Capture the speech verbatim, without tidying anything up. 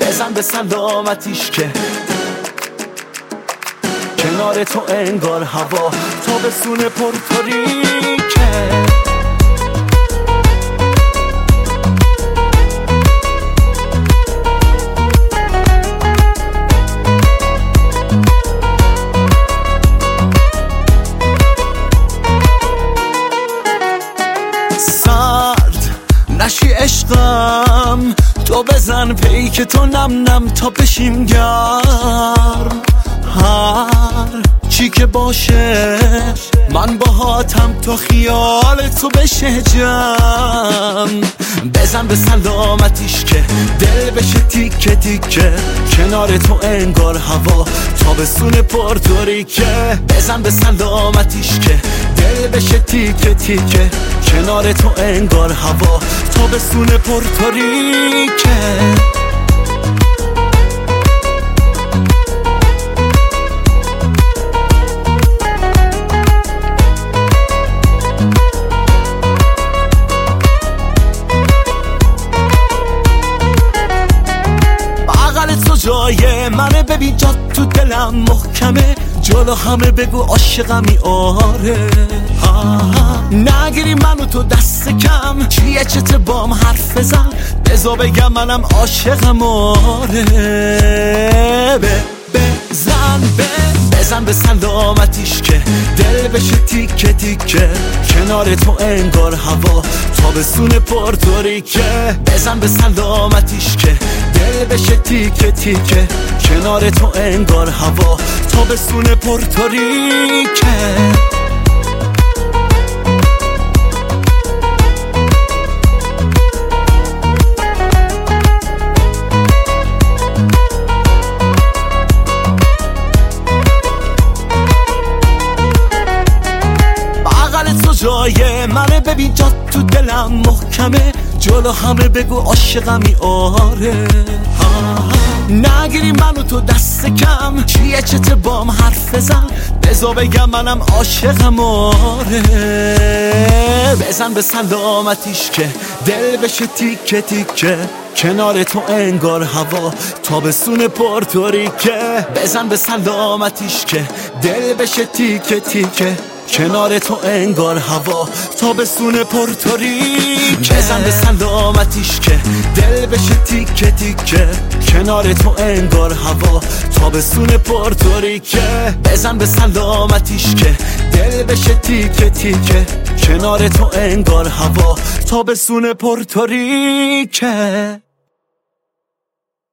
بزن به سلامتیش که کنار تو انگار هوا تابستون پورتوریکه. نشی عشقم تو بزن پیک تو نم نم تا بشیم گرم. هر چی که باشه من باهاتم تا خیال تو بشه جمع. بزن به سلامتیش که دل بشه تیکه تیکه کنار تو انگار هوا تابستون پورتوریکه. بزن به سلامتیش که دل بشه تیکه تیکه کنار تو انگار هوا تابستون پورتوریکه. جای منه ببین جا تو دلم محکمه جلو همه بگو عاشقمی آره. نگیری منو تو دست کم چیه چت بام حرف بزن بزا بگم منم عاشقم آره. بزن بزن به سلامتیش که دل بشه تیکه تیکه کنار تو انگار هوا تابستون پورتوریکه. بزن به سلامتیش که دل بشه تیکه تیکه کنار تو انگار هوا تابستون پورتوریکه. جای منه ببین جا تو دلم محکمه جلو همه بگو عاشقمی آره. نگیری منو تو دست کم چیه چت بام حرف بزن بزا بگم منم عاشقم آره. بزن به سلامتیش که دل بشه تیکه تیکه کنار تو انگار هوا تابستون پورتوریکه. بزن به سلامتیش که دل بشه تیکه تیکه کنار تو انگار هوا تابستون پورتوریکه. بزن به سلامتیش که دل بشه تیکه تیکه کنار تو انگار هوا تابستون پورتوریکه. بزن به سلامتیش که دل بشه تیکه تیکه کنار تو انگار هوا تابستون پورتوریکه.